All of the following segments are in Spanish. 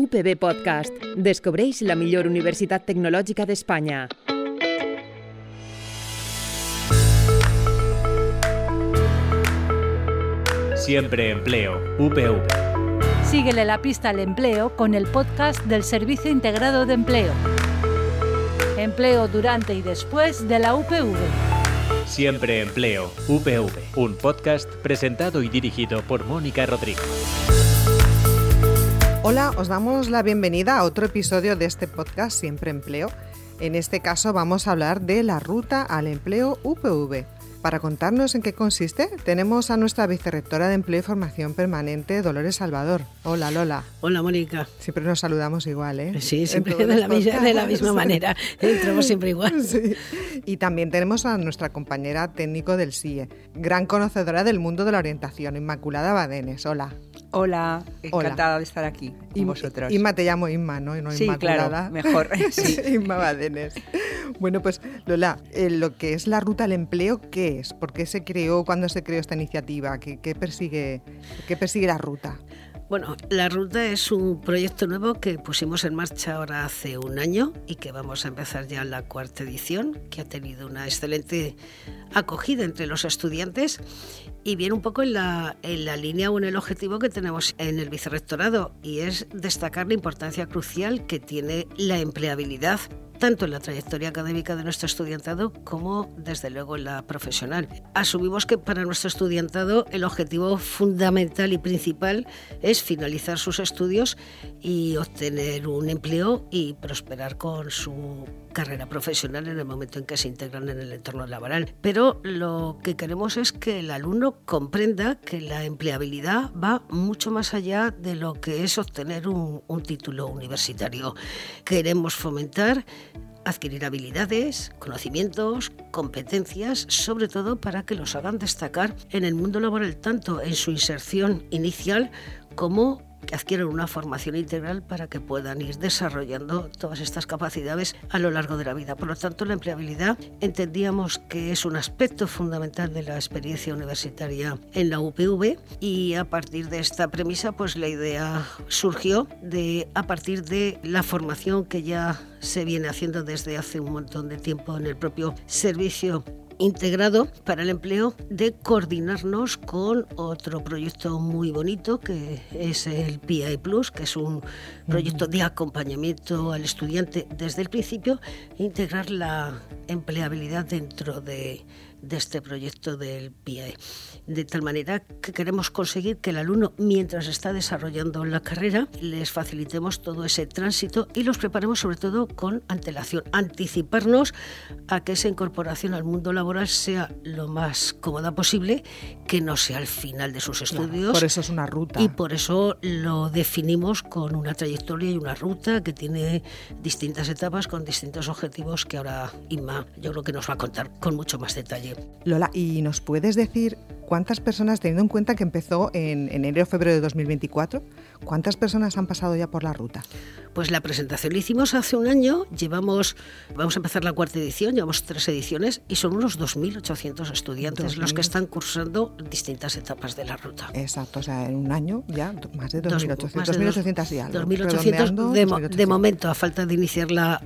UPB Podcast. Descobreix la millor universitat tecnològica d'Espanya. Siempre Empleo, UPV. Síguele la pista al empleo con el podcast del Servicio Integrado de Empleo. Empleo durante y después de la UPV. Siempre Empleo, UPV. Un podcast presentado y dirigido por Mónica Rodríguez. Hola, os damos la bienvenida a otro episodio de este podcast Siempre Empleo. En este caso vamos a hablar de la Ruta al Empleo UPV. Para contarnos en qué consiste, tenemos a nuestra vicerrectora de Empleo y Formación Permanente, Dolores Salvador. Hola, Lola. Hola, Mónica. Siempre nos saludamos igual, ¿eh? Sí, siempre de la misma manera. Entramos siempre igual. Sí. Y también tenemos a nuestra compañera técnico del CIE, gran conocedora del mundo de la orientación, Inmaculada Badenes. Hola. Hola, encantada de estar aquí con vosotros. Inma, te llamo Inma, ¿no? Sí, Inmaculada. claro, mejor. Sí. Inma Badenes. Bueno, pues Lola, lo que es la Ruta al Empleo, ¿qué es? ¿Por qué se creó? ¿Cuándo se creó esta iniciativa? ¿Qué persigue la Ruta? Bueno, la Ruta es un proyecto nuevo que pusimos en marcha ahora hace un año y que vamos a empezar ya la 4ª edición, que ha tenido una excelente acogida entre los estudiantes y viene un poco en la línea o en el objetivo que tenemos en el vicerrectorado, y es destacar la importancia crucial que tiene la empleabilidad, tanto en la trayectoria académica de nuestro estudiantado como, desde luego, en la profesional. Asumimos que para nuestro estudiantado el objetivo fundamental y principal es finalizar sus estudios y obtener un empleo y prosperar con su carrera profesional en el momento en que se integran en el entorno laboral. Pero lo que queremos es que el alumno comprenda que la empleabilidad va mucho más allá de lo que es obtener un título universitario. Queremos fomentar adquirir habilidades, conocimientos, competencias, sobre todo para que los hagan destacar en el mundo laboral, tanto en su inserción inicial como que adquieran una formación integral para que puedan ir desarrollando todas estas capacidades a lo largo de la vida. Por lo tanto, la empleabilidad entendíamos que es un aspecto fundamental de la experiencia universitaria en la UPV, y a partir de esta premisa, pues la idea surgió a partir de la formación que ya se viene haciendo desde hace un montón de tiempo en el propio Servicio Integrado para el Empleo, de coordinarnos con otro proyecto muy bonito que es el PI Plus, que es un proyecto de acompañamiento al estudiante desde el principio, e integrar la empleabilidad dentro de este proyecto del PI. De tal manera que queremos conseguir que el alumno, mientras está desarrollando la carrera, les facilitemos todo ese tránsito y los preparemos sobre todo con antelación, anticiparnos a que esa incorporación al mundo laboral sea lo más cómoda posible, que no sea al final de sus estudios. Claro, por eso es una ruta. Y por eso lo definimos con una trayectoria y una ruta que tiene distintas etapas con distintos objetivos que ahora Inma yo creo que nos va a contar con mucho más detalle. Lola, ¿y nos puedes decir cuántas personas, teniendo en cuenta que empezó en enero o febrero de 2024, cuántas personas han pasado ya por la ruta? Pues la presentación la hicimos hace un año, vamos a empezar la 4ª edición, llevamos 3 ediciones y son unos 2.800 estudiantes los que están cursando distintas etapas de la ruta. Exacto, o sea, en un año ya más de 2.800 y algo. 2.800 de momento, a falta de iniciar la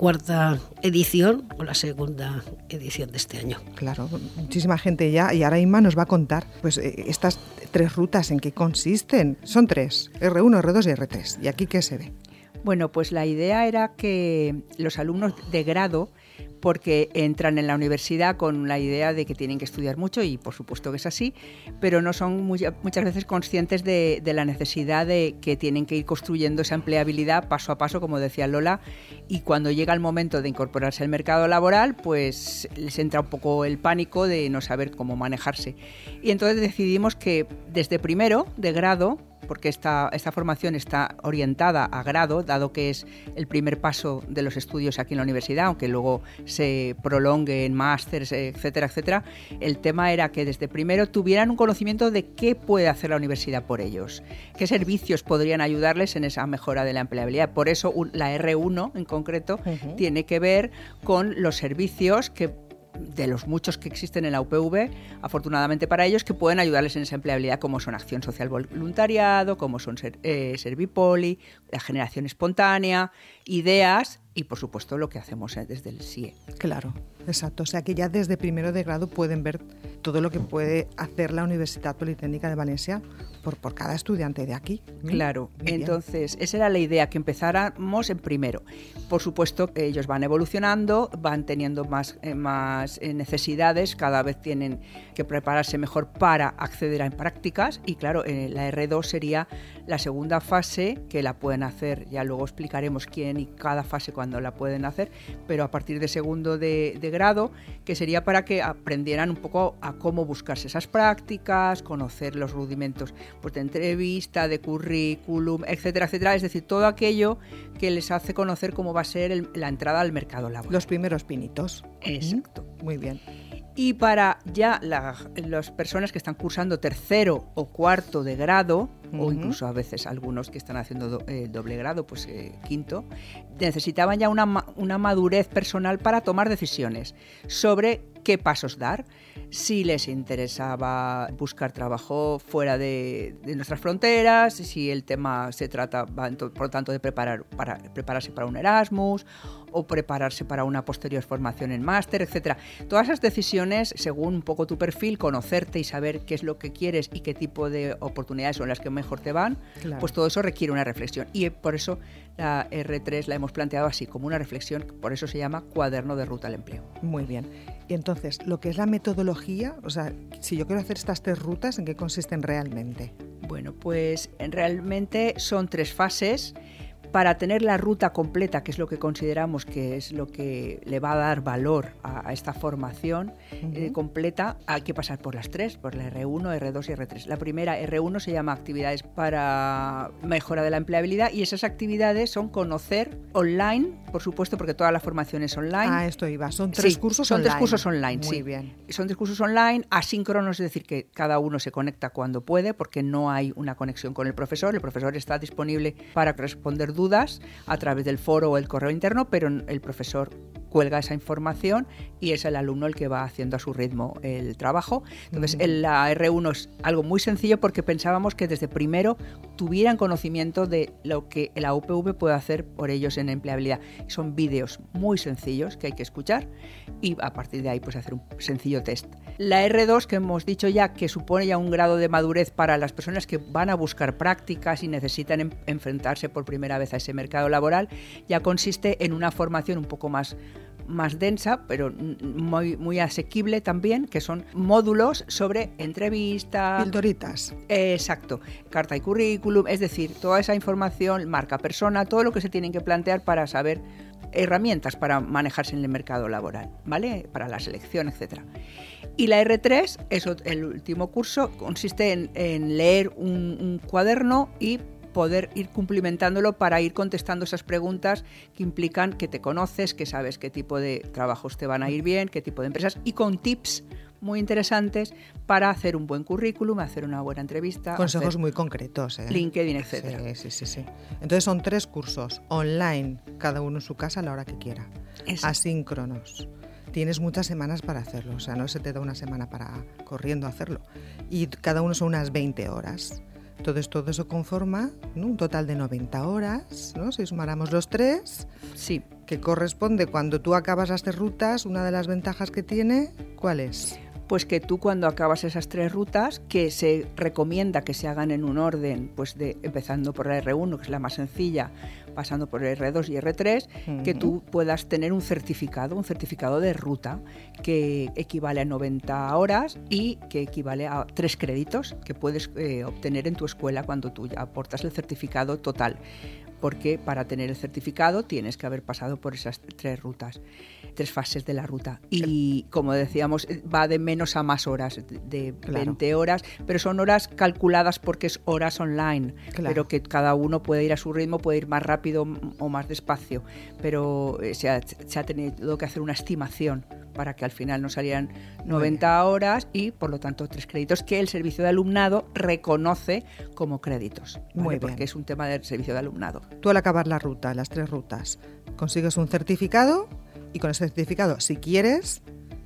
4ª edición o la 2ª edición de este año. Claro, muchísima gente ya, y ahora Inma nos va a contar pues estas 3 rutas, ¿en qué consisten? Son 3, R1, R2 y R3. ¿Y aquí qué se ve? Bueno, pues la idea era que los alumnos de grado, porque entran en la universidad con la idea de que tienen que estudiar mucho, y por supuesto que es así, pero no son muchas veces conscientes de la necesidad de que tienen que ir construyendo esa empleabilidad paso a paso, como decía Lola, y cuando llega el momento de incorporarse al mercado laboral, pues les entra un poco el pánico de no saber cómo manejarse. Y entonces decidimos que desde primero de grado, porque esta formación está orientada a grado, dado que es el primer paso de los estudios aquí en la universidad, aunque luego se prolongue en másters, etcétera, etcétera. El tema era que desde primero tuvieran un conocimiento de qué puede hacer la universidad por ellos, qué servicios podrían ayudarles en esa mejora de la empleabilidad. Por eso la R1 en concreto tiene que ver con los servicios que de los muchos que existen en la UPV, afortunadamente para ellos, que pueden ayudarles en esa empleabilidad, como son acción social voluntariado, como son Servipoli, la generación espontánea, ideas y, por supuesto, lo que hacemos desde el SIE. Claro, exacto. O sea que ya desde primero de grado pueden ver todo lo que puede hacer la Universidad Politécnica de Valencia por cada estudiante de aquí. Claro, entonces esa era la idea, que empezáramos en primero. Por supuesto, ellos van evolucionando, van teniendo más necesidades, cada vez tienen que prepararse mejor para acceder a prácticas y claro, la R2 sería la segunda fase, que la pueden hacer, ya luego explicaremos quién y cada fase cuando la pueden hacer, pero a partir de segundo de grado, que sería para que aprendieran un poco a cómo buscarse esas prácticas, conocer los rudimentos pues, de entrevista, de currículum, etcétera, etcétera, es decir, todo aquello que les hace conocer cómo va a ser la entrada al mercado laboral. Los primeros pinitos. Exacto. Muy bien. Y para ya las personas que están cursando tercero o cuarto de grado, o incluso a veces algunos que están haciendo doble grado, pues quinto, necesitaban ya una madurez personal para tomar decisiones sobre qué pasos dar, si les interesaba buscar trabajo fuera de nuestras fronteras, si el tema se trata, por lo tanto, de prepararse para un Erasmus o prepararse para una posterior formación en máster, etcétera. Todas esas decisiones, según un poco tu perfil, conocerte y saber qué es lo que quieres y qué tipo de oportunidades son las que mejor te van, claro. Pues todo eso requiere una reflexión. Y por eso la R3 la hemos planteado así, como una reflexión, por eso se llama Cuaderno de Ruta al Empleo. Muy bien. Y entonces, lo que es la metodología, o sea, si yo quiero hacer estas 3 rutas, ¿en qué consisten realmente? Bueno, pues realmente son 3 fases. Para tener la ruta completa, que es lo que consideramos que es lo que le va a dar valor a esta formación completa, hay que pasar por las 3, por la R1, R2 y R3. La primera, R1, se llama actividades para mejora de la empleabilidad y esas actividades son conocer online, por supuesto, porque toda la formación es online. Ah, esto iba. Son 3 cursos online. Son 3 cursos online, Muy sí. bien. Son 3 cursos online, asíncronos, es decir, que cada uno se conecta cuando puede, porque no hay una conexión con el profesor. El profesor está disponible para responder dudas a través del foro o el correo interno, pero el profesor cuelga esa información y es el alumno el que va haciendo a su ritmo el trabajo. Entonces, la R1 es algo muy sencillo porque pensábamos que desde primero tuvieran conocimiento de lo que la UPV puede hacer por ellos en empleabilidad. Son vídeos muy sencillos que hay que escuchar y a partir de ahí pues hacer un sencillo test. La R2, que hemos dicho ya que supone ya un grado de madurez para las personas que van a buscar prácticas y necesitan enfrentarse por primera vez a ese mercado laboral, ya consiste en una formación un poco más densa, pero muy asequible también, que son módulos sobre entrevista... Pildoritas. Exacto. Carta y currículum, es decir, toda esa información, marca persona, todo lo que se tienen que plantear para saber herramientas para manejarse en el mercado laboral, ¿vale? Para la selección, etcétera. Y la R3, eso, el último curso, consiste en leer un cuaderno y poder ir cumplimentándolo para ir contestando esas preguntas que implican que te conoces, que sabes qué tipo de trabajos te van a ir bien, qué tipo de empresas, y con tips muy interesantes para hacer un buen currículum, hacer una buena entrevista. Consejos muy concretos. LinkedIn, etcétera. Sí. Entonces son 3 cursos online, cada uno en su casa a la hora que quiera. Exacto. Asíncronos. Tienes muchas semanas para hacerlo, o sea, no se te da una semana para corriendo a hacerlo. Y cada uno son unas 20 horas. Entonces todo eso conforma, ¿no?, un total de 90 horas, ¿no? Si sumáramos los 3, sí, que corresponde cuando tú acabas las 3 rutas, una de las ventajas que tiene, ¿cuál es? Pues que tú cuando acabas esas 3 rutas, que se recomienda que se hagan en un orden, pues empezando por la R1, que es la más sencilla, pasando por R2 y R3, que tú puedas tener un certificado de ruta que equivale a 90 horas y que equivale a 3 créditos que puedes obtener en tu escuela cuando tú ya aportas el certificado total. Porque para tener el certificado tienes que haber pasado por esas 3 rutas, 3 fases de la ruta. Y como decíamos, va de menos a más horas, de 20 horas, pero son horas calculadas porque es horas online, pero que cada uno puede ir a su ritmo, puede ir más rápido o más despacio, pero se ha tenido que hacer una estimación para que al final nos salieran 90 horas y, por lo tanto, 3 créditos que el servicio de alumnado reconoce como créditos. ¿Vale? Muy bien. Porque es un tema del servicio de alumnado. Tú al acabar la ruta, las 3 rutas, consigues un certificado y con ese certificado, si quieres,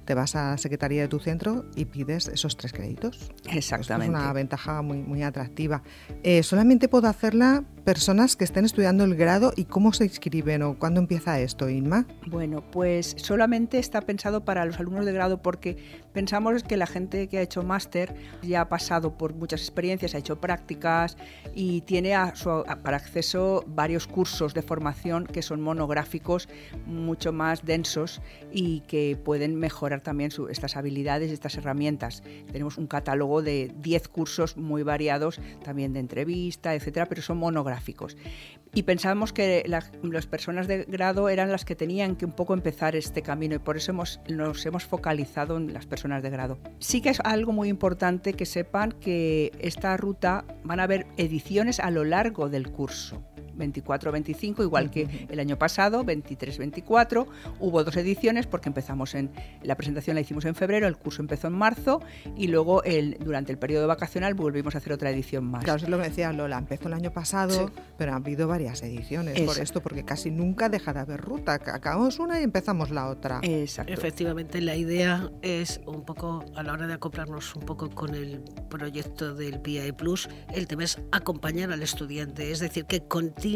te vas a la secretaría de tu centro y pides esos 3 créditos. Exactamente. Esto es una ventaja muy, muy atractiva. ¿Solamente puedo hacerla personas que estén estudiando el grado y cómo se inscriben o cuándo empieza esto, Inma? Bueno, pues solamente está pensado para los alumnos de grado porque pensamos que la gente que ha hecho máster ya ha pasado por muchas experiencias, ha hecho prácticas y tiene para acceso varios cursos de formación que son monográficos, mucho más densos y que pueden mejorar también estas habilidades y estas herramientas. Tenemos un catálogo de 10 cursos muy variados, también de entrevista, etcétera, pero son monográficos. Y pensábamos que las personas de grado eran las que tenían que un poco empezar este camino y por eso nos hemos focalizado en las personas de grado. Sí que es algo muy importante que sepan que esta ruta van a haber ediciones a lo largo del curso. 24-25, igual que el año pasado, 23-24, hubo 2 ediciones porque empezamos la presentación la hicimos en febrero, el curso empezó en marzo y luego durante el periodo vacacional volvimos a hacer otra edición más. Claro, eso es lo que decía Lola, empezó el año pasado, sí, pero ha habido varias ediciones. Por esto, porque casi nunca deja de haber ruta, acabamos una y empezamos la otra. Exacto. Efectivamente, la idea es un poco, a la hora de acoplarnos un poco con el proyecto del PIAE Plus, el tema es acompañar al estudiante, es decir, que continuamente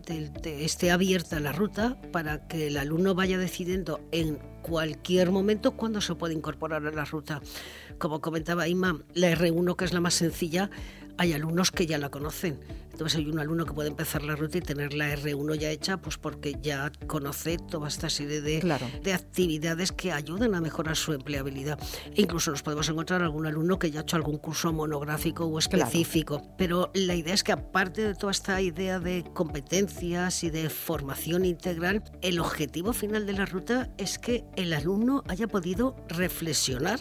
esté abierta la ruta para que el alumno vaya decidiendo en cualquier momento cuándo se puede incorporar a la ruta. Como comentaba Inma, la R1, que es la más sencilla, hay alumnos que ya la conocen. Entonces hay un alumno que puede empezar la ruta y tener la R1 ya hecha, pues porque ya conoce toda esta serie de actividades que ayudan a mejorar su empleabilidad. E incluso nos podemos encontrar algún alumno que ya ha hecho algún curso monográfico o específico. Claro. Pero la idea es que aparte de toda esta idea de competencias y de formación integral, el objetivo final de la ruta es que el alumno haya podido reflexionar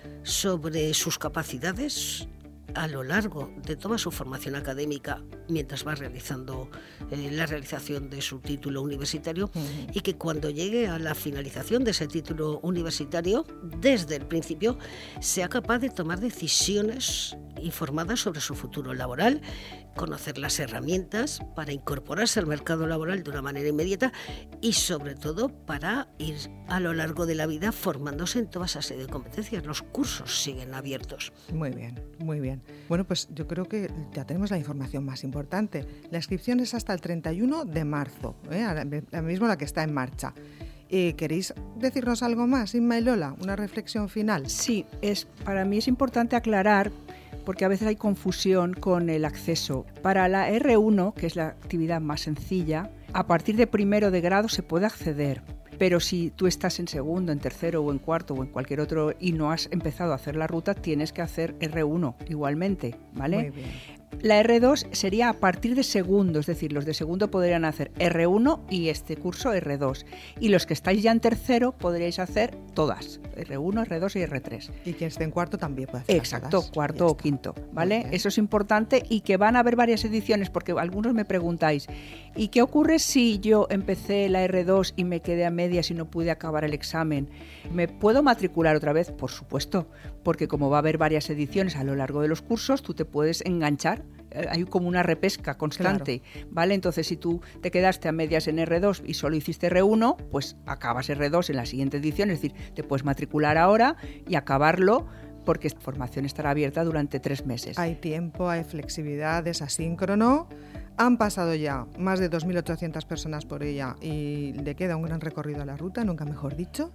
sobre sus capacidades a lo largo de toda su formación académica mientras va realizando la realización de su título universitario y que cuando llegue a la finalización de ese título universitario, desde el principio, sea capaz de tomar decisiones informadas sobre su futuro laboral, conocer las herramientas para incorporarse al mercado laboral de una manera inmediata y sobre todo para ir a lo largo de la vida formándose en toda esa serie de competencias. Los cursos siguen abiertos. Muy bien, muy bien. Bueno, pues yo creo que ya tenemos la información más importante. La inscripción es hasta el 31 de marzo, ahora mismo la que está en marcha. ¿Queréis decirnos algo más, Inma y Lola? ¿Una reflexión final? Sí, para mí es importante aclarar porque a veces hay confusión con el acceso. Para la R1, que es la actividad más sencilla, a partir de primero de grado se puede acceder. Pero si tú estás en segundo, en tercero o en cuarto o en cualquier otro y no has empezado a hacer la ruta, tienes que hacer R1 igualmente, ¿vale? Muy bien. La R2 sería a partir de segundo, es decir, los de segundo podrían hacer R1 y este curso R2. Y los que estáis ya en tercero podríais hacer todas, R1, R2 y R3. Y quien esté en cuarto también puede hacer. Exacto, todas. Cuarto o quinto, ¿vale? Eso es importante y que van a haber varias ediciones porque algunos me preguntáis, ¿y qué ocurre si yo empecé la R2 y me quedé a medias y no pude acabar el examen? ¿Me puedo matricular otra vez? Por supuesto, porque como va a haber varias ediciones a lo largo de los cursos, tú te puedes enganchar. Hay como una repesca constante, claro. ¿Vale? Entonces, si tú te quedaste a medias en R2 y solo hiciste R1, pues acabas R2 en la siguiente edición, es decir, te puedes matricular ahora y acabarlo porque esta formación estará abierta durante 3 meses. Hay tiempo, hay flexibilidad, es asíncrono. Han pasado ya más de 2.800 personas por ella y le queda un gran recorrido a la ruta, nunca mejor dicho.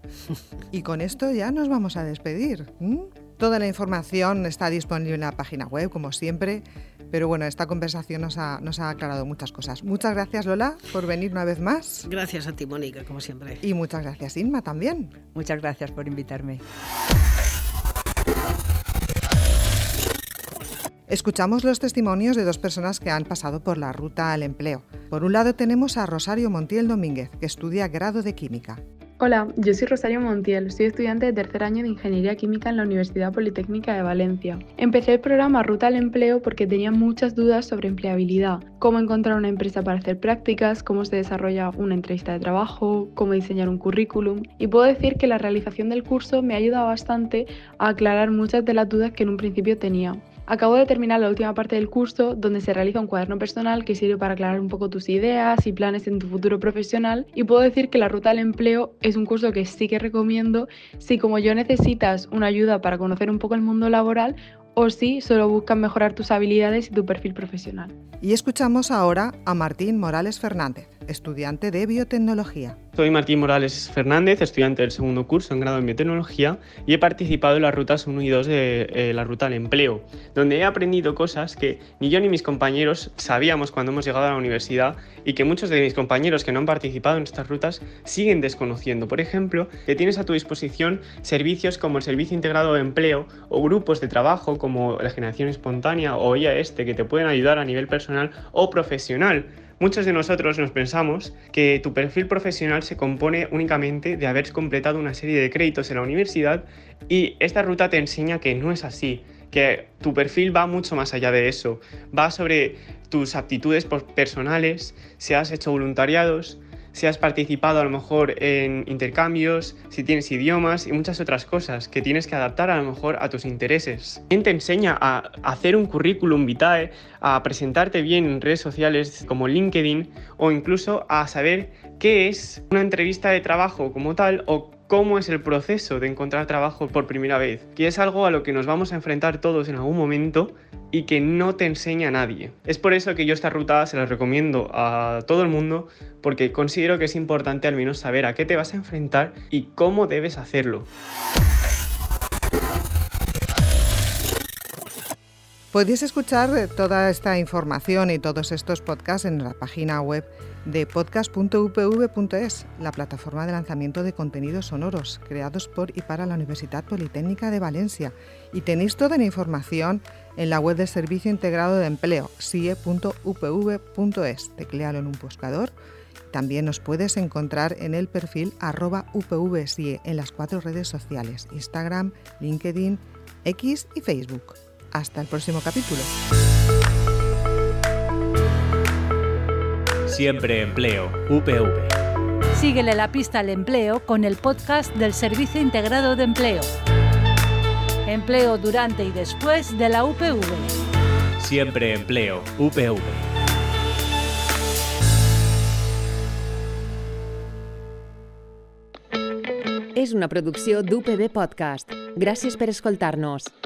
Y con esto ya nos vamos a despedir. Toda la información está disponible en la página web, como siempre. Pero bueno, esta conversación nos ha aclarado muchas cosas. Muchas gracias, Lola, por venir una vez más. Gracias a ti, Mónica, como siempre. Y muchas gracias, Inma, también. Muchas gracias por invitarme. Escuchamos los testimonios de 2 personas que han pasado por la ruta al empleo. Por un lado tenemos a Rosario Montiel Domínguez, que estudia grado de Química. Hola, yo soy Rosario Montiel, soy estudiante de 3er año de Ingeniería Química en la Universidad Politécnica de Valencia. Empecé el programa Ruta al Empleo porque tenía muchas dudas sobre empleabilidad, cómo encontrar una empresa para hacer prácticas, cómo se desarrolla una entrevista de trabajo, cómo diseñar un currículum, y puedo decir que la realización del curso me ha ayudado bastante a aclarar muchas de las dudas que en un principio tenía. Acabo de terminar la última parte del curso, donde se realiza un cuaderno personal que sirve para aclarar un poco tus ideas y planes en tu futuro profesional, y puedo decir que la Ruta al Empleo es un curso que sí que recomiendo si, como yo, necesitas una ayuda para conocer un poco el mundo laboral o si solo buscas mejorar tus habilidades y tu perfil profesional. Y escuchamos ahora a Martín Morales Fernández, estudiante de biotecnología. Soy Martín Morales Fernández, estudiante del segundo curso en grado en biotecnología, y he participado en las rutas 1 y 2 de la Ruta al Empleo, donde he aprendido cosas que ni yo ni mis compañeros sabíamos cuando hemos llegado a la universidad y que muchos de mis compañeros que no han participado en estas rutas siguen desconociendo. Por ejemplo, que tienes a tu disposición servicios como el Servicio Integrado de Empleo o grupos de trabajo como la Generación Espontánea o IAES que te pueden ayudar a nivel personal o profesional. Muchos de nosotros nos pensamos que tu perfil profesional se compone únicamente de haber completado una serie de créditos en la universidad, y esta ruta te enseña que no es así, que tu perfil va mucho más allá de eso. Va sobre tus aptitudes personales, si has hecho voluntariados, si has participado a lo mejor en intercambios, si tienes idiomas y muchas otras cosas que tienes que adaptar a lo mejor a tus intereses. También te enseña a hacer un currículum vitae, a presentarte bien en redes sociales como LinkedIn, o incluso a saber qué es una entrevista de trabajo como tal o cómo es el proceso de encontrar trabajo por primera vez, que es algo a lo que nos vamos a enfrentar todos en algún momento y que no te enseña nadie. Es por eso que yo esta ruta se la recomiendo a todo el mundo, porque considero que es importante al menos saber a qué te vas a enfrentar y cómo debes hacerlo. Podéis escuchar toda esta información y todos estos podcasts en la página web de podcast.upv.es, la plataforma de lanzamiento de contenidos sonoros creados por y para la Universidad Politécnica de Valencia. Y tenéis toda la información en la web del Servicio Integrado de Empleo, sie.upv.es. Tecléalo en un buscador. También nos puedes encontrar en el perfil @upvsie en las 4 redes sociales: Instagram, LinkedIn, X y Facebook. Hasta el próximo capítulo. Siempre Empleo, UPV. Síguele la pista al empleo con el podcast del Servicio Integrado de Empleo. Empleo durante y después de la UPV. Siempre Empleo, UPV. És una producció d'UPV Podcast. Gràcies per escoltar-nos.